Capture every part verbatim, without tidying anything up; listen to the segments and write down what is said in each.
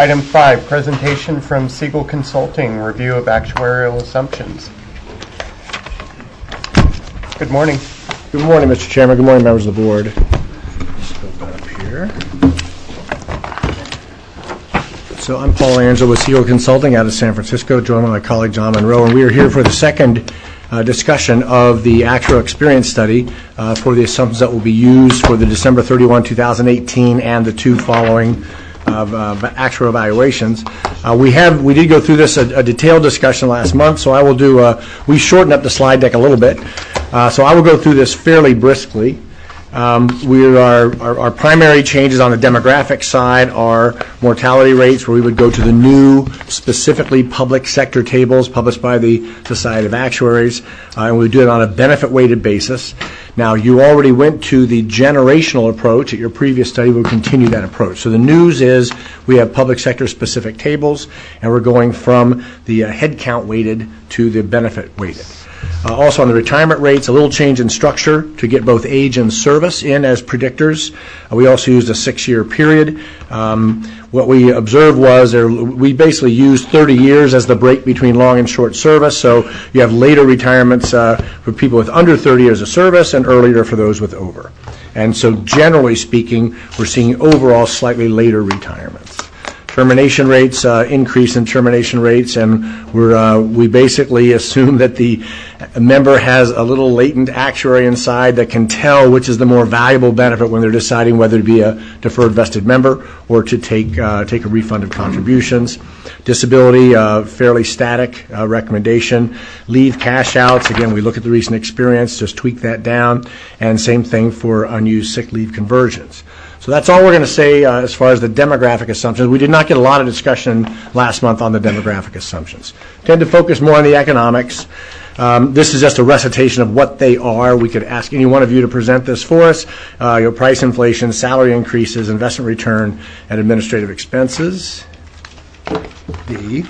Item five, presentation from Siegel Consulting, review of actuarial assumptions. Good morning. Good morning, Mister Chairman. Good morning, members of the board. Just go back up here. So I'm Paul Angelo with Siegel Consulting out of San Francisco, joined by my colleague John Monroe, and we are here for the second uh, discussion of the actual experience study uh, for the assumptions that will be used for the December thirty-first, two thousand eighteen and the two following of uh, actual evaluations. Uh, we have we did go through this a, a detailed discussion last month, so I will do. Uh, we shortened up the slide deck a little bit, uh, so I will go through this fairly briskly. Um, we are our, our primary changes on the demographic side are mortality rates, where we would go to the new, specifically public sector tables published by the Society of Actuaries, uh, and we do it on a benefit-weighted basis. Now, you already went to the generational approach at your previous study. We'll continue that approach. So the news is we have public sector specific tables, and we're going from the uh, headcount weighted to the benefit weighted. Uh, also on the retirement rates, a little change in structure to get both age and service in as predictors. Uh, we also used a six-year period. Um, what we observed was there, we basically used thirty years as the break between long and short service. So you have later retirements uh, for people with under thirty years of service and earlier for those with over. And so generally speaking, we're seeing overall slightly later retirements. Termination rates, uh, increase in termination rates, and we're, uh, we basically assume that the member has a little latent actuary inside that can tell which is the more valuable benefit when they're deciding whether to be a deferred vested member or to take uh, take a refund of contributions. Disability, uh, fairly static uh, recommendation. Leave cash outs, again, we look at the recent experience, just tweak that down, and same thing for unused sick leave conversions. So that's all we're going to say uh, as far as the demographic assumptions. We did not get a lot of discussion last month on the demographic assumptions. Tend to focus more on the economics. Um, this is just a recitation of what they are. We could ask any one of you to present this for us. Uh, your price inflation, salary increases, investment return, and administrative expenses. D.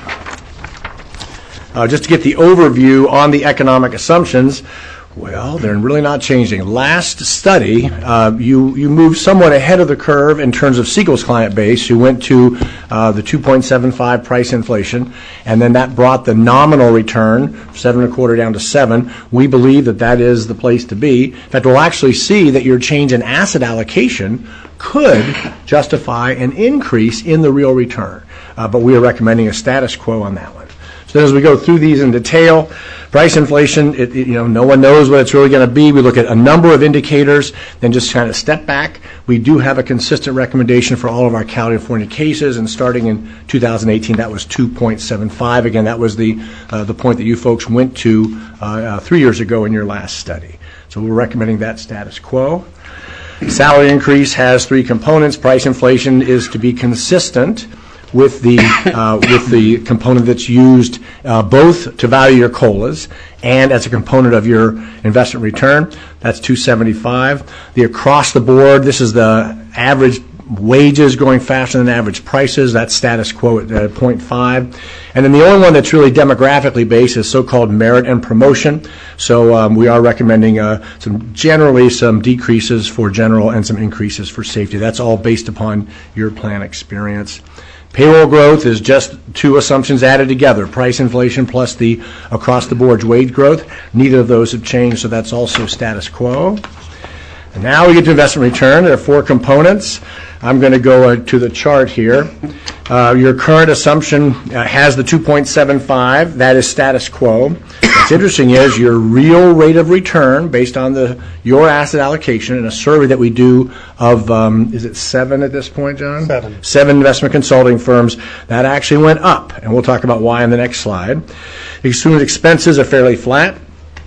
Uh, just to get the overview on the economic assumptions, well, they're really not changing. Last study, uh, you, you moved somewhat ahead of the curve in terms of Siegel's client base. You went to uh, the two point seven five price inflation, and then that brought the nominal return, seven and a quarter down to seven. We believe that that is the place to be. In fact, we'll actually see that your change in asset allocation could justify an increase in the real return, uh, but we are recommending a status quo on that one. So as we go through these in detail, price inflation, it, it, you know, no one knows what it's really going to be. We look at a number of indicators, then just kind of step back. We do have a consistent recommendation for all of our California cases, and starting in two thousand eighteen, that was two point seven five. Again, that was the uh, the point that you folks went to uh, uh, three years ago in your last study. So we're recommending that status quo. Salary increase has three components. Price inflation is to be consistent with the uh, with the component that's used uh, both to value your COLAs and as a component of your investment return. That's two seventy-five. The across the board, this is the average wages growing faster than average prices. That's status quo at uh, zero point five. And then the only one that's really demographically based is so-called merit and promotion. So um, we are recommending uh, some generally some decreases for general and some increases for safety. That's all based upon your plan experience. Payroll growth is just two assumptions added together, price inflation plus the across-the-board wage growth. Neither of those have changed, so that's also status quo. And now we get to investment return. There are four components. I'm going to go uh, to the chart here. Uh, your current assumption uh, has the two point seven five. That is status quo. What's interesting is your real rate of return based on the your asset allocation in a survey that we do of, um, is it seven at this point, John? Seven. Seven investment consulting firms. That actually went up, and we'll talk about why in the next slide. Assumed expenses are fairly flat.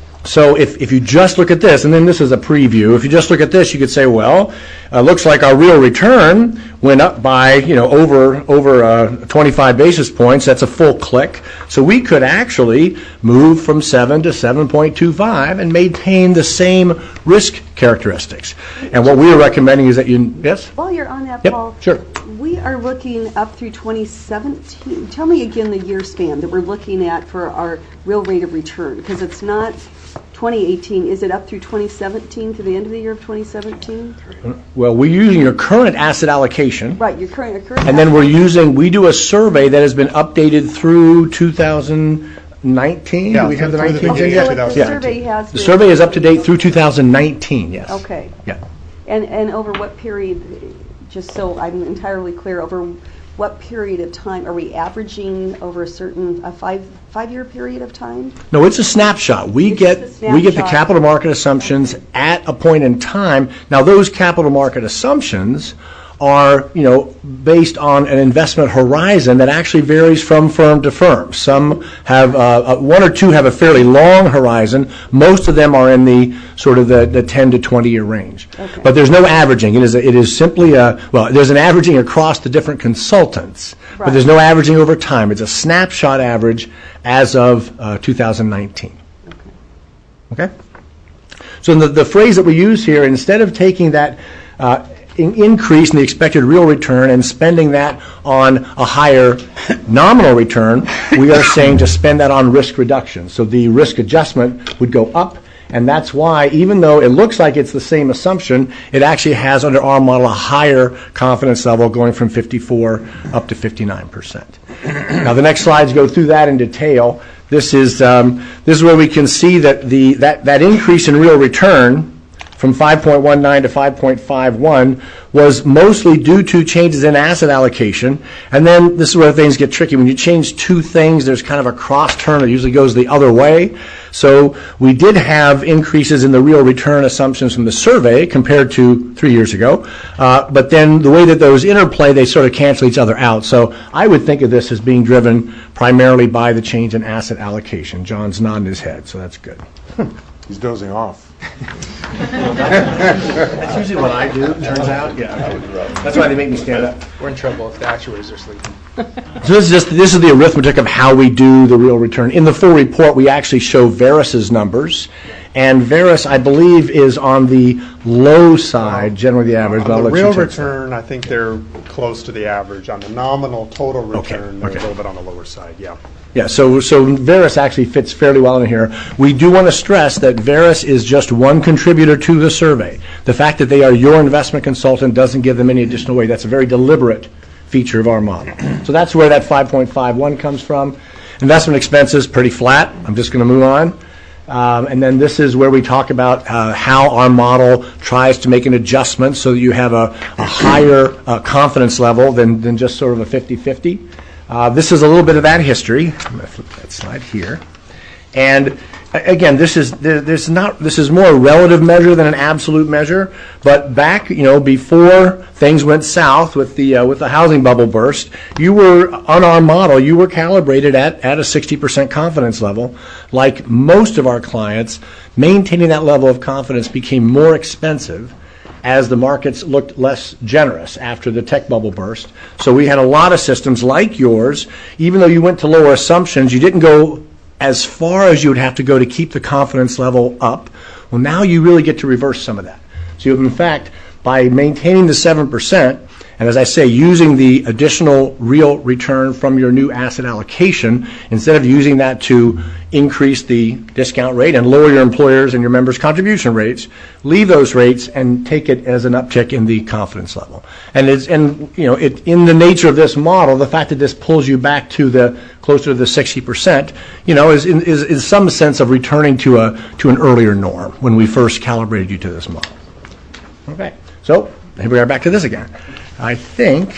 So if, if you just look at this, and then this is a preview, if you just look at this, you could say, well, uh, looks like our real return went up by, you know, over over uh, twenty-five basis points. That's a full click. So we could actually move from seven to seven point two five and maintain the same risk characteristics. And what we are recommending is that you, yes? While you're on that, Yep, Paul, sure. we are looking up through twenty seventeen. Tell me again the year span that we're looking at for our real rate of return, because it's not twenty eighteen, is it up through twenty seventeen, through the end of the year of twenty seventeen? Well, we're using your current asset allocation. Right, your current, your current. And then we're using, we do a survey that has been updated through two thousand nineteen? Yeah, Do we have the through the nineteen? Okay, beginning so of what the two thousand survey has. The been- survey is up to date through two thousand nineteen, yes. Okay. Yeah. And, and over what period, just so I'm entirely clear, over what period of time, are we averaging over a certain, a five, five-year period of time? No, it's a snapshot. We It's get, just a we get the snapshot. capital market assumptions at a point in time. Now, those capital market assumptions are, you know, based on an investment horizon that actually varies from firm to firm. Some have, uh, uh, one or two have a fairly long horizon. Most of them are in the sort of the, the ten to twenty year range. Okay. But there's no averaging. It is, a, it is simply a, well, there's an averaging across the different consultants, but Right. there's no averaging over time. It's a snapshot average as of uh, two thousand nineteen. Okay? So the, the phrase that we use here, instead of taking that uh, in- increase in the expected real return and spending that on a higher nominal return, we are saying to spend that on risk reduction. So the risk adjustment would go up, and that's why, even though it looks like it's the same assumption, it actually has under our model a higher confidence level going from fifty-four up to fifty-nine percent. Now the next slides go through that in detail. This is um, this is where we can see that the that, that increase in real return from five point one nine to five point five one was mostly due to changes in asset allocation. And then this is where things get tricky. When you change two things, there's kind of a cross turn that usually goes the other way. So we did have increases in the real return assumptions from the survey compared to three years ago. Uh, but then the way that those interplay, they sort of cancel each other out. So I would think of this as being driven primarily by the change in asset allocation. John's nodding his head, so that's good. He's dozing off. That's usually what I do, turns out. Yeah. That's why they make me stand up. We're in trouble if the actuaries are sleeping. So this is just this is the arithmetic of how we do the real return. In the full report, we actually show Veris's numbers, and Veris, I believe, is on the low side, generally the average. But I'll On the let you real check. return, I think they're close to the average. On the nominal total Okay, return, they're okay. a little bit on the lower side, yeah. Yeah, so so Veris actually fits fairly well in here. We do want to stress that Veris is just one contributor to the survey. The fact that they are your investment consultant doesn't give them any additional weight. That's a very deliberate feature of our model. So that's where that five point five one comes from. Investment expenses, pretty flat. I'm just going to move on. Um, and then this is where we talk about uh, how our model tries to make an adjustment so that you have a, a higher uh, confidence level than, than just sort of a fifty-fifty. Uh, this is a little bit of that history. I'm going to flip that slide here. And a- again, this is there, there's not this is more a relative measure than an absolute measure. But back, you know, before things went south with the uh, with the housing bubble burst, you were on our model. You were calibrated at at a sixty percent confidence level. Like most of our clients, maintaining that level of confidence became more expensive as the markets looked less generous after the tech bubble burst. So we had a lot of systems like yours. Even though you went to lower assumptions, you didn't go as far as you would have to go to keep the confidence level up. Well, now you really get to reverse some of that. So in fact, by maintaining the seven percent, and as I say, using the additional real return from your new asset allocation, instead of using that to increase the discount rate and lower your employers' and your members' contribution rates, leave those rates and take it as an uptick in the confidence level. And it's, and you know, it, in the nature of this model, the fact that this pulls you back to the closer to the sixty percent, you know, is in is, is some sense of returning to a to an earlier norm when we first calibrated you to this model. Okay, so here we are back to this again. I think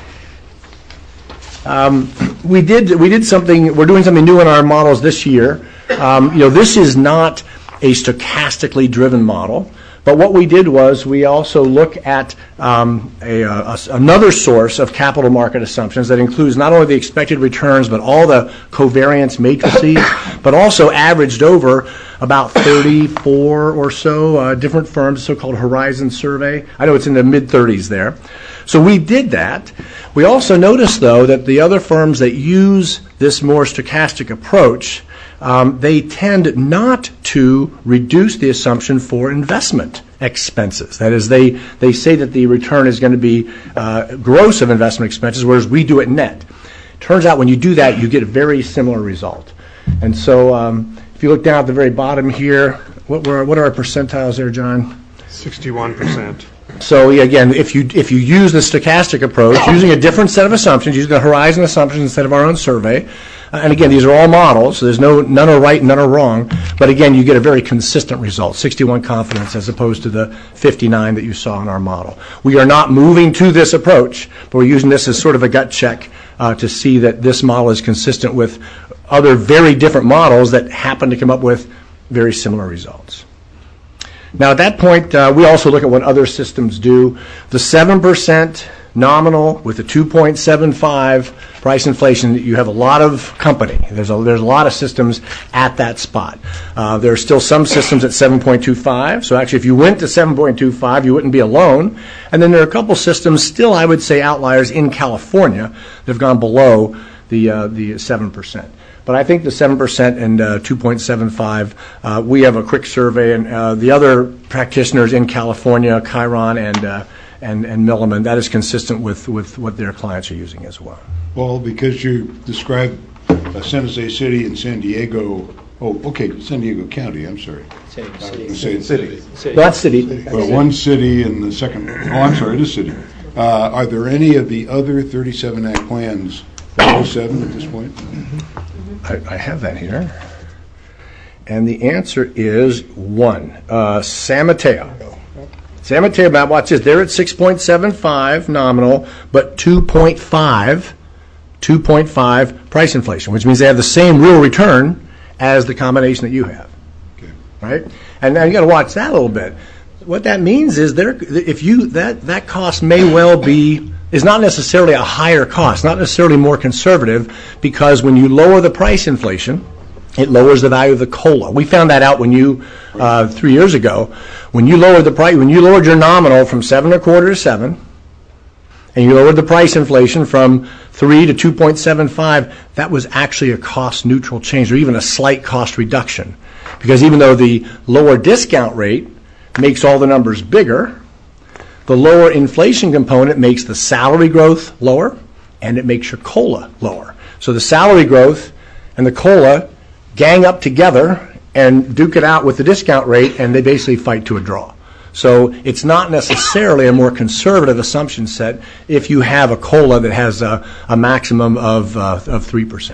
um, we did we did something. We're doing something new in our models this year. Um, you know, this is not a stochastically driven model, but what we did was we also look at um, a, a, another source of capital market assumptions that includes not only the expected returns but all the covariance matrices, but also averaged over about thirty-four or so uh, different firms, so-called Horizon survey. I know it's in the mid-thirties there. So we did that. We also noticed, though, that the other firms that use this more stochastic approach, um, they tend not to reduce the assumption for investment expenses. That is, they, they say that the return is going to be uh, gross of investment expenses, whereas we do it net. Turns out when you do that, you get a very similar result. And so um, if you look down at the very bottom here, what were what are our percentiles there, John? sixty-one percent. So yeah, again, if you if you use the stochastic approach, using a different set of assumptions, using the horizon assumptions instead of our own survey, uh, and again, these are all models, so there's no none are right, none are wrong, but again, you get a very consistent result, sixty-one confidence as opposed to the fifty-nine that you saw in our model. We are not moving to this approach, but we're using this as sort of a gut check uh, to see that this model is consistent with other very different models that happen to come up with very similar results. Now, at that point, uh, we also look at what other systems do. The seven percent nominal with the two point seven five price inflation, you have a lot of company. There's a, there's a lot of systems at that spot. Uh, there are still some systems at seven point two five. So actually, if you went to seven point two five, you wouldn't be alone. And then there are a couple systems, still I would say outliers in California, that have gone below the, uh, the seven percent. But I think the seven percent and uh, two point seven five, uh, we have a quick survey, and uh, the other practitioners in California, Chiron and uh, and, and Milliman, that is consistent with, with what their clients are using as well. Well, because you described uh, San Jose City and San Diego, oh, okay, San Diego County, I'm sorry. City. I was going to say city. City. Well, that's city. Well, one city and the second, oh, I'm sorry, it is city. Uh, are there any of the other thirty-seven Act plans below seven at this point? I, I have that here. And the answer is one. Uh, San Mateo. San Mateo, Matt, watch this. They're at six point seven five nominal, but two point five, two point five price inflation, which means they have the same real return as the combination that you have. Okay. Right? And now you got to watch that a little bit. What that means is there, if you that that cost may well be is not necessarily a higher cost, not necessarily more conservative, because when you lower the price inflation, it lowers the value of the COLA. We found that out when you uh, three years ago, when you lowered the price, when you lowered your nominal from seven and a quarter to seven, and you lowered the price inflation from three to two point seven five, that was actually a cost neutral change, or even a slight cost reduction, because even though the lower discount rate makes all the numbers bigger, the lower inflation component makes the salary growth lower, and it makes your COLA lower. So the salary growth and the COLA gang up together and duke it out with the discount rate, and they basically fight to a draw. So it's not necessarily a more conservative assumption set if you have a COLA that has a, a maximum of, uh, of three percent.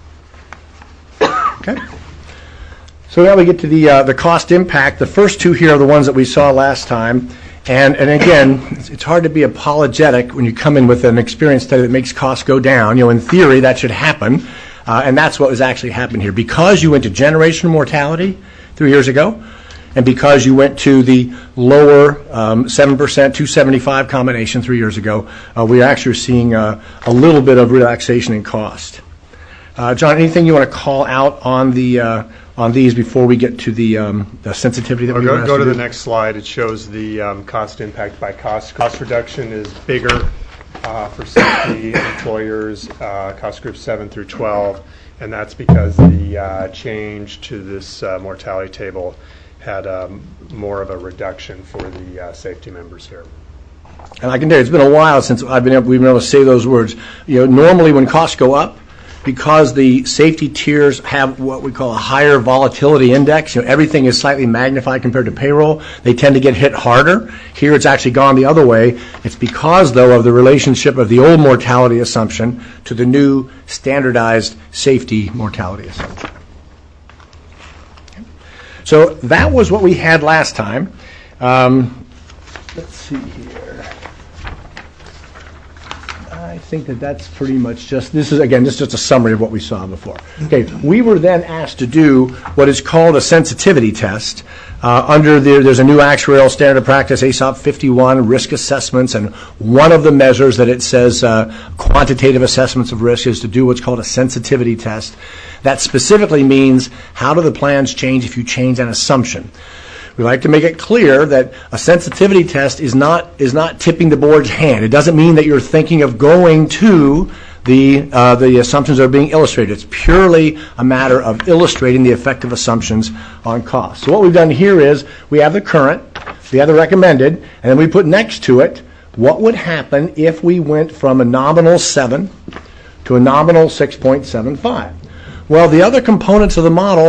Okay? So now we get to the, uh, the cost impact. The first two here are the ones that we saw last time. And, and again, it's, it's hard to be apologetic when you come in with an experience study that makes costs go down. You know, in theory, that should happen. Uh, and that's what was actually happening here. Because you went to generational mortality three years ago, and because you went to the lower um, seven percent, two seventy-five combination three years ago, uh, we actually are seeing uh, a little bit of relaxation in cost. Uh, John, anything you want to call out on the uh, on these before we get to the, um, the sensitivity that I'll we go, were asked go to do? the next slide. It shows the um, cost impact by cost. Cost reduction is bigger uh, for safety employers, uh, cost groups seven through twelve, and that's because the uh, change to this uh, mortality table had um, more of a reduction for the uh, safety members here. And I can tell you, it's been a while since I've been able, we've been able to say those words. You know, normally when costs go up, because the safety tiers have what we call a higher volatility index, you know, everything is slightly magnified compared to payroll, they tend to get hit harder. Here it's actually gone the other way. It's because, though, of the relationship of the old mortality assumption to the new standardized safety mortality assumption. So that was what we had last time. Um, let's see here. I think that that's pretty much just, this is, again, this is just a summary of what we saw before. Okay, we were then asked to do what is called a sensitivity test. Uh, under the, there's a new actuarial standard of practice, A S O P fifty-one, risk assessments, and one of the measures that it says uh, quantitative assessments of risk is to do what's called a sensitivity test. That specifically means how do the plans change if you change an assumption. We like to make it clear that a sensitivity test is not is not tipping the board's hand. It doesn't mean that you're thinking of going to the uh, the assumptions that are being illustrated. It's purely a matter of illustrating the effective assumptions on cost. So what we've done here is we have the current, we have the recommended, and then we put next to it what would happen if we went from a nominal seven to a nominal six point seven five. Well, the other components of the model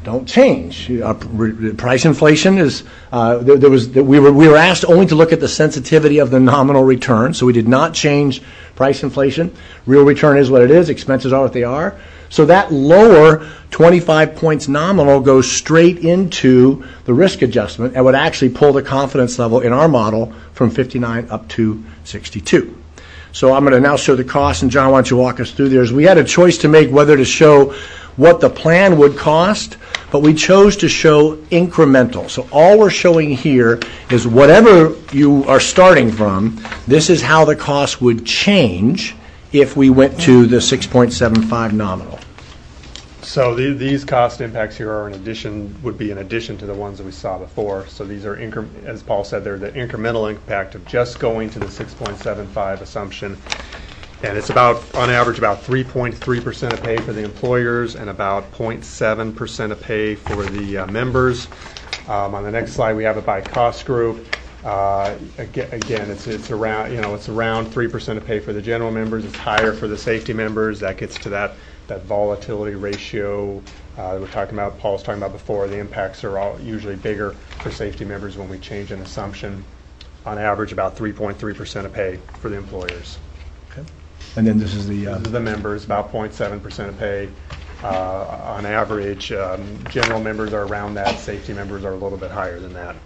don't change. Uh, pr- price inflation is, uh, there, there was, we were, we were asked only to look at the sensitivity of the nominal return, so we did not change price inflation. Real return is what it is, expenses are what they are. So that lower twenty-five points nominal goes straight into the risk adjustment and would actually pull the confidence level in our model from fifty-nine up to sixty-two. So I'm going to now show the cost, and John, why don't you walk us through theirs. We had a choice to make whether to show what the plan would cost, but we chose to show incremental. So all we're showing here is whatever you are starting from, this is how the cost would change if we went to the six point seven five nominal. So the, these cost impacts here are in addition, would be in addition to the ones that we saw before. So these are, incre- as Paul said, they're the incremental impact of just going to the six point seven five assumption. And it's about, on average, about three point three percent of pay for the employers and about zero point seven percent of pay for the uh, members. Um, on the next slide, we have it by cost group. Uh, again, again, it's it's around you know it's around three percent of pay for the general members. It's higher for the safety members. That gets to that that volatility ratio uh, that we're talking about. Paul's talking about before. The impacts are all usually bigger for safety members when we change an assumption. On average, about three point three percent of pay for the employers. Okay. And then this is the uh, This is the members, about zero point seven percent of pay. Uh, on average, um, general members are around that. Safety members are a little bit higher than that.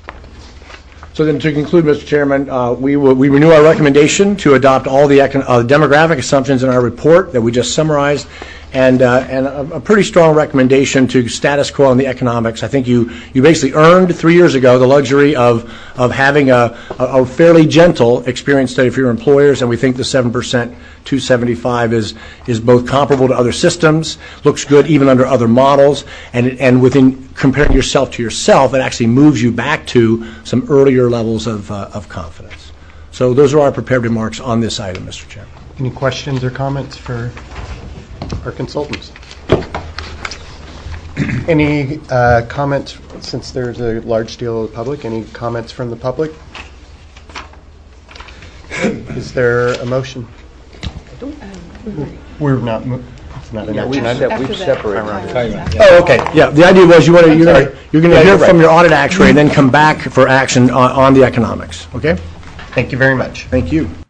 So then to conclude, Mister Chairman, uh, we will, we renew our recommendation to adopt all the econ- uh, demographic assumptions in our report that we just summarized, and uh, and a, a pretty strong recommendation to status quo on the economics. I think you, you basically earned three years ago the luxury of of having a, a, a fairly gentle experience study for your employers, and we think the seven percent two seventy-five is is both comparable to other systems, looks good even under other models, and and within comparing yourself to yourself, it actually moves you back to some earlier levels of uh, of confidence. So those are our prepared remarks on this item, Mister Chairman. Any questions or comments for our consultants? Any uh, comments, since there's a large deal of the public, any comments from the public? Is there a motion? We're not, mo- it's not an action item. We've separated. Oh, okay. Yeah, the idea was you want to, you're going to, you're going to Yeah, hear you're right. from your audit actuary and then come back for action on, on the economics. Okay? Thank you very much. Thank you.